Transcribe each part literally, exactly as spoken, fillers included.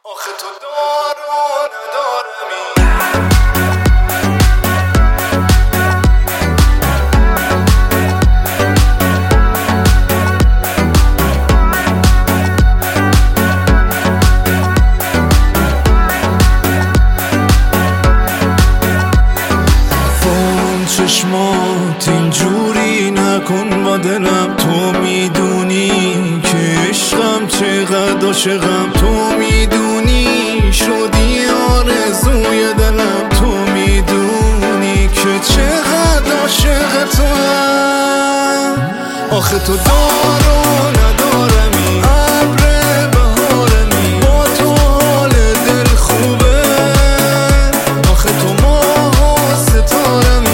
آخه تو دارو ندارمی. چشمات اینجوری نکن با دلم، تو میدونی که عشقم چقدر عاشقم، تو میدونی شدی آرزوی دلم، تو میدونی که چقدر عاشق تو هم. آخه تو دارو ندارمی، ابر بهارمی، با تو حال دل خوبه. آخه تو ماه و ستارمی،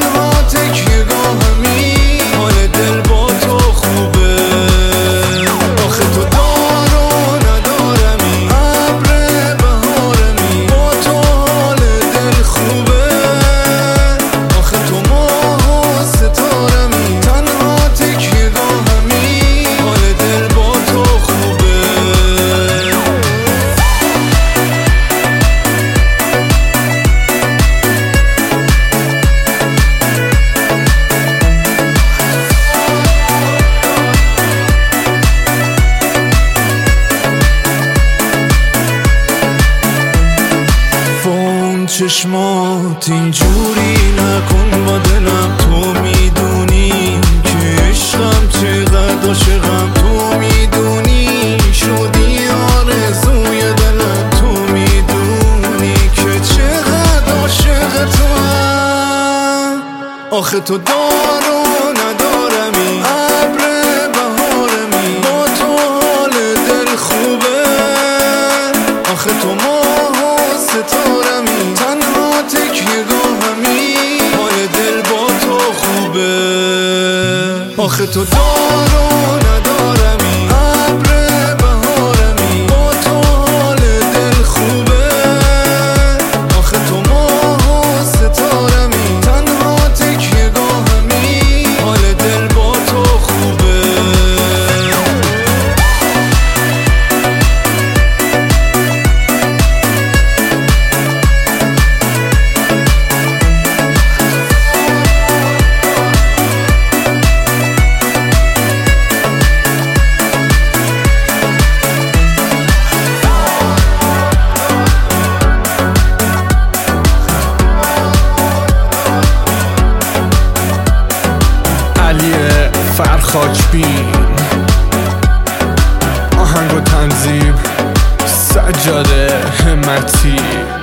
چشمات اینجوری نکن با دلم، تو میدونی که عشقم چقدر عاشقم، تو میدونی شدی آرزوی دلم، تو میدونی که چقدر عاشق تو هم. آخه تو دارو ندارمی، ابر بهارمی، با تو حال دل خوبه. آخه تو ماه و ستارمی، تنها تکیه‌گاهمی، حال دل با تو خوبه. آخه تو دارو ندارمی، ابر بهارمی، با تو حال دل خوبه. آخه تو ماه و ستارمی، تنها تکیه‌گاهمی، حال دل با تو خوبه. فرخاکبین، آهنگ و تنظیم سجاده همتی.